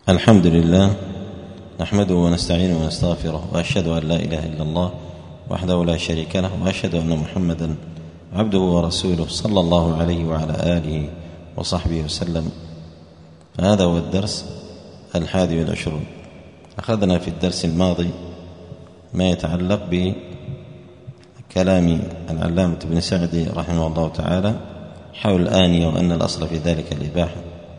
الحمد لله نحمده ونستعينه ونستغفره، وأشهد أن لا إله إلا الله وحده لا شريك له، وأشهد أن محمدا عبده ورسوله صلى الله عليه وعلى آله وصحبه وسلم. فهذا هو الدرس 21. أخذنا في الدرس الماضي ما يتعلق بكلام العلامة ابن سعدي رحمه الله تعالى حول الآنية، وأن الأصل في ذلك الإباحة،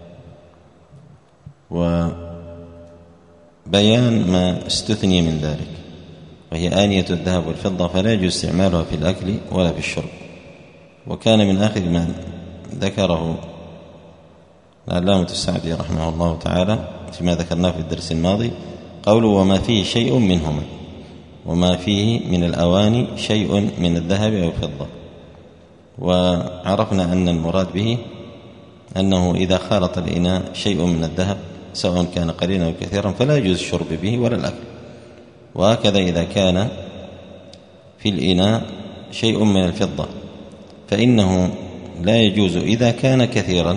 وبيان ما استثني من ذلك، وهي آنية الذهب والفضة، فلا يجوز استعمالها في الأكل ولا في الشرب. وكان من آخر ما ذكره العلامة السعدي رحمه الله تعالى فيما ذكرناه في الدرس الماضي قوله: وما فيه شيء منهما، وما فيه من الأواني شيء من الذهب أو الفضة. وعرفنا أن المراد به أنه إذا خالط الإناء شيء من الذهب سواء كان قليلا أو كثيرا فلا يجوز الشرب به ولا الأكل. وهكذا إذا كان في الإناء شيء من الفضة فإنه لا يجوز إذا كان كثيرا،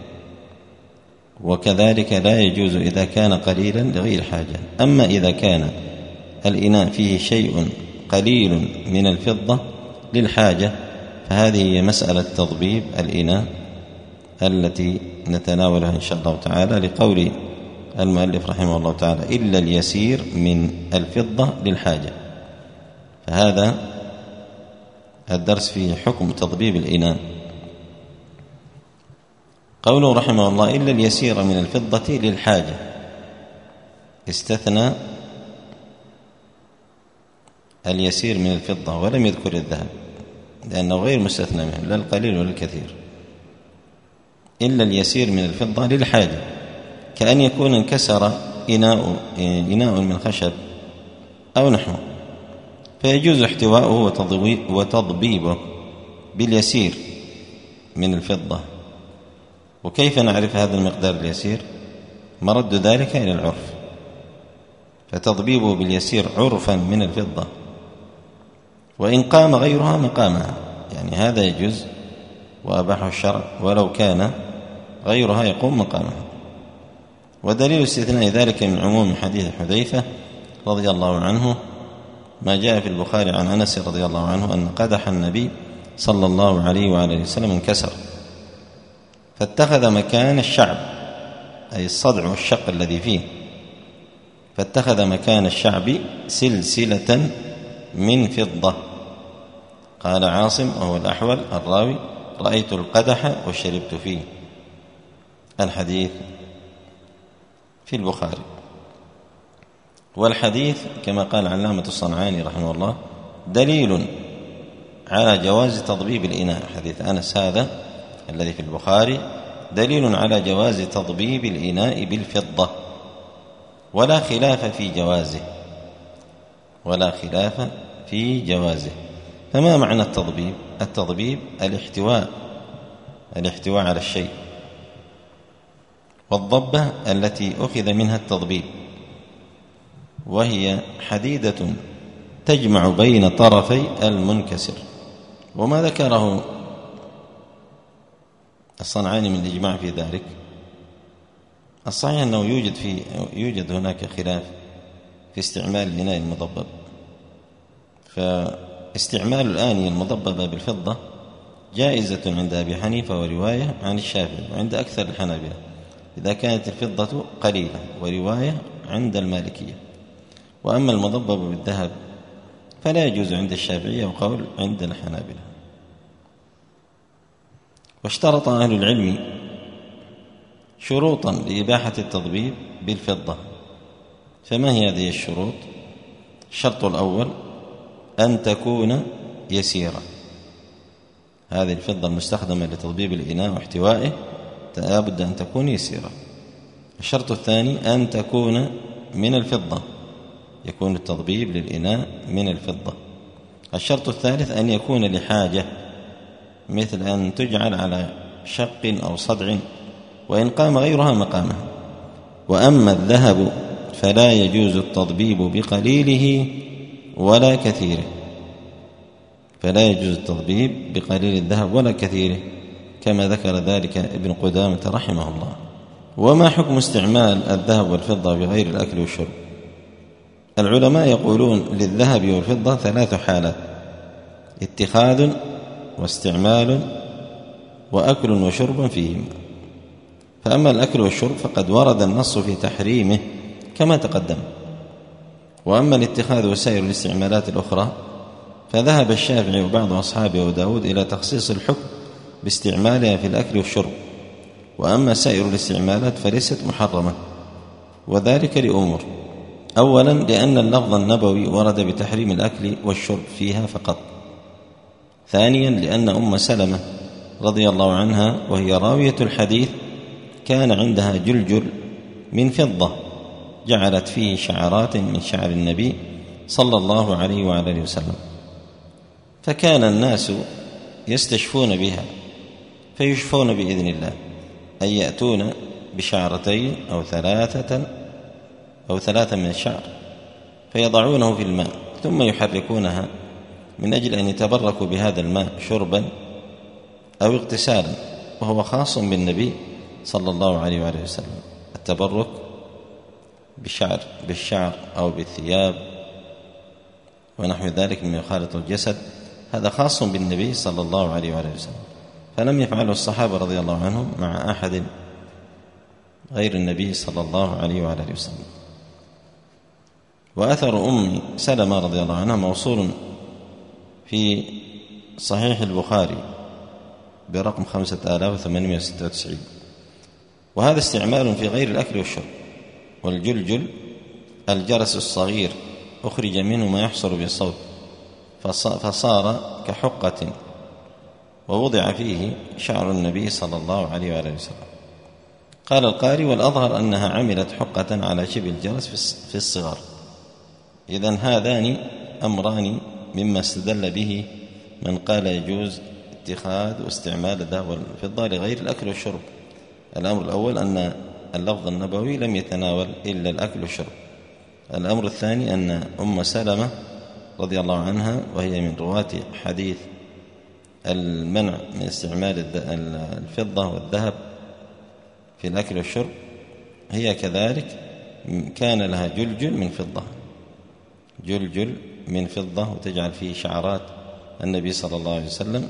وكذلك لا يجوز إذا كان قليلا لغير حاجة. أما إذا كان الإناء فيه شيء قليل من الفضة للحاجة فهذه هي مسألة تضبيب الإناء التي نتناولها إن شاء الله تعالى، لقول المؤلف رحمه الله تعالى: إلا اليسير من الفضة للحاجة. فهذا الدرس فيه حكم تضبيب الإناء. قوله رحمه الله: إلا اليسير من الفضة للحاجة، استثنى اليسير من الفضة ولم يذكر الذهب لأنه غير مستثنى منه، لا القليل ولا الكثير. إلا اليسير من الفضة للحاجة، كأن يكون انكسر إناء من خشب أو نحوه، فيجوز احتواؤه وتضبيبه باليسير من الفضة. وكيف نعرف هذا المقدار اليسير؟ مرد ذلك إلى العرف، فتضبيبه باليسير عرفا من الفضة، وإن قام غيرها مقامها، يعني هذا يجوز وأباحه الشرع ولو كان غيرها يقوم مقامها. ودليل استثناء ذلك من عموم حديث حذيفة رضي الله عنه ما جاء في البخاري عن أنس رضي الله عنه أن قدح النبي صلى الله عليه وآله وسلم انكسر، فاتخذ مكان الشعب، أي الصدع والشق الذي فيه، فاتخذ مكان الشعب سلسلة من فضة. قال عاصم وهو الأحول الراوي: رأيت القدح وشربت فيه. الحديث في البخاري. والحديث كما قال علامة الصنعاني رحمه الله دليل على جواز تضبيب الإناء. حديث أنس هذا الذي في البخاري دليل على جواز تضبيب الإناء بالفضة، ولا خلاف في جوازه. فما معنى التضبيب؟ التضبيب الاحتواء على الشيء، والضبة التي أخذ منها التضبيب، وهي حديدة تجمع بين طرفي المنكسر. وما ذكره الصنعاني من الإجماع في ذلك الصحيح أنه يوجد هناك خلاف في استعمال الإناء المضبب. فاستعمال الآنية المضببة بالفضة جائزة عند أبي حنيفة ورواية عن الشافعي وعند أكثر الحنابلة إذا كانت الفضة قليلة، ورواية عند المالكية. وأما المضبب بالذهب فلا يجوز عند الشافعية وقول عند الحنابلة. واشترط أهل العلم شروطا لإباحة التضبيب بالفضة. فما هي هذه الشروط؟ الشرط الأول أن تكون يسيرة، هذه الفضة المستخدمة لتضبيب الإناء واحتوائه لابد أن تكون يسيرة. الشرط الثاني أن تكون من الفضة، يكون التضبيب للإناء من الفضة. الشرط الثالث أن يكون لحاجة، مثل أن تجعل على شق أو صدع وإن قام غيرها مقامها. وأما الذهب فلا يجوز التضبيب بقليله ولا كثيره، فلا يجوز التضبيب بقليل الذهب ولا كثيره، كما ذكر ذلك ابن قدامة رحمه الله. وما حكم استعمال الذهب والفضة في غير الأكل والشرب؟ العلماء يقولون للذهب والفضة 3 حالات: اتخاذ واستعمال وأكل وشرب فيهما. فأما الأكل والشرب فقد ورد النص في تحريمه كما تقدم. وأما الاتخاذ وسائر الاستعمالات الأخرى فذهب الشافعي وبعض أصحابه وداود إلى تخصيص الحكم باستعمالها في الأكل والشرب. وأما سائر الاستعمالات فليست محرمة، وذلك لأمور: أولا لأن اللفظ النبوي ورد بتحريم الأكل والشرب فيها فقط. ثانيا لأن أم سلمة رضي الله عنها وهي راوية الحديث كان عندها جلجل من فضة جعلت فيه شعرات من شعر النبي صلى الله عليه وعلى آله وسلم، فكان الناس يستشفون بها فيشفون بإذن الله، أن يأتون بشعرتين أو 3 من الشعر فيضعونه في الماء ثم يحركونها من أجل أن يتبركوا بهذا الماء شربا أو اغتسالا، وهو خاص بالنبي صلى الله عليه وآله وسلم. التبرك بالشعر أو بالثياب ونحو ذلك مما يخالط الجسد هذا خاص بالنبي صلى الله عليه وآله وسلم، فلم يفعله الصحابة رضي الله عنهم مع أحد غير النبي صلى الله عليه وآله وسلم. وأثر أم سلمة رضي الله عنها موصول في صحيح البخاري برقم 5896. وهذا استعمال في غير الأكل والشرب. والجلجل الجرس الصغير أخرج منه ما يحصل بالصوت فصار كحقة ووضع فيه شعر النبي صلى الله عليه وآله وسلم. قال القاري: والأظهر أنها عملت حقة على شبه الجرس في الصغر. إذن هذان أمران مما استدل به من قال يجوز اتخاذ واستعمال الذهب والفضة لغير الأكل والشرب. الأمر الأول أن اللفظ النبوي لم يتناول إلا الأكل والشرب. الأمر الثاني أن أم سلمة رضي الله عنها وهي من رواة حديث المنع من استعمال الفضة والذهب في الأكل والشرب هي كذلك كان لها جلجل من فضة وتجعل فيه شعرات النبي صلى الله عليه وسلم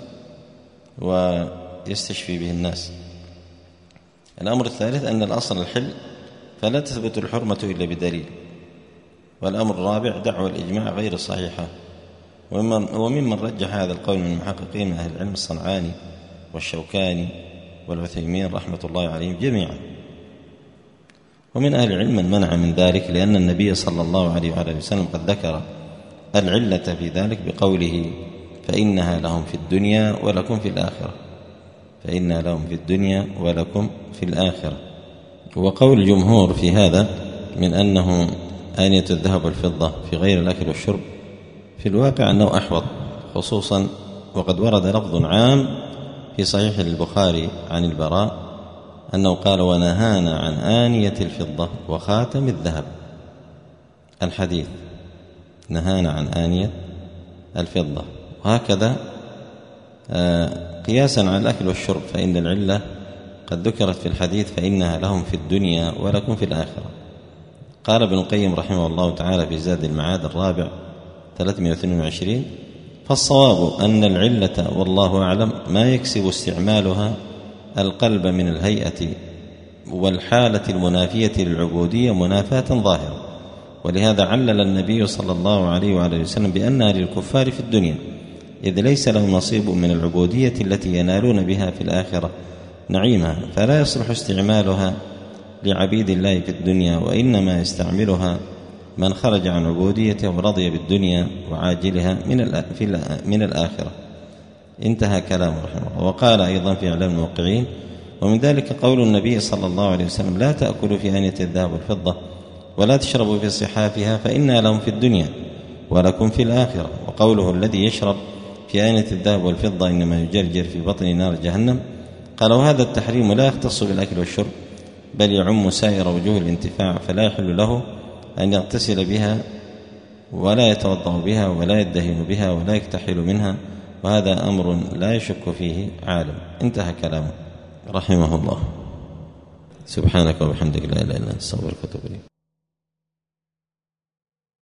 ويستشفي به الناس. الأمر الثالث أن الأصل الحل فلا تثبت الحرمة إلا بدليل. والأمر الرابع دعوى الإجماع غير صحيحة. وممن رجح هذا القول من المحققين من أهل العلم الصنعاني والشوكاني والعثيمين رحمة الله عليهم جميعا. ومن أهل العلم من منع من ذلك، لأن النبي صلى الله عليه وآله وسلم قد ذكر العلة في ذلك بقوله: فإنها لهم في الدنيا ولكم في الآخرة. فإنها لهم في الدنيا ولكم في الآخرة. وقول الجمهور في هذا من أنه آنية الذهب والفضة في غير الأكل والشرب في الواقع أنه أحوط، خصوصا وقد ورد لفظ عام في صحيح البخاري عن البراء أنه قال: ونهانا عن آنية الفضة وخاتم الذهب. الحديث نهانا عن آنية الفضة. وهكذا قياسا على الأكل والشرب فإن العلة قد ذكرت في الحديث: فإنها لهم في الدنيا ولكم في الآخرة. قال ابن القيم رحمه الله تعالى في زاد المعاد الرابع 322: فالصواب أن العلة والله أعلم ما يكسب استعمالها القلب من الهيئة والحالة المنافية للعبودية منافاة ظاهرة. ولهذا علل النبي صلى الله عليه وآله وسلم بأنها للكفار في الدنيا، إذ ليس لهم نصيب من العبودية التي ينالون بها في الآخرة نعيمها، فلا يصلح استعمالها لعبيد الله في الدنيا، وإنما يستعملها من خرج عن عبوديته ورضي بالدنيا وعاجلها من الآخرة. انتهى كلامه رحمه الله. وقال أيضا في إعلام الموقعين: ومن ذلك قول النبي صلى الله عليه وسلم: لا تأكلوا في آنية الذهب والفضة ولا تشربوا في صحافها فإنها لهم في الدنيا ولكم في الآخرة. وقوله: الذي يشرب في آنية الذهب والفضة إنما يجرجر في بطن نار جهنم. قال: وهذا التحريم لا يختص بالأكل والشرب بل يعم سائر وجوه الانتفاع، فلا يحل له أن يغتسل بها ولا يتوضأ بها ولا يدهن بها ولا يكتحل منها، وهذا أمر لا يشك فيه عالم. انتهى كلامه رحمه الله. سبحانك وبحمدك لا إله إلا أنت أستغفرك وأتوب إليك.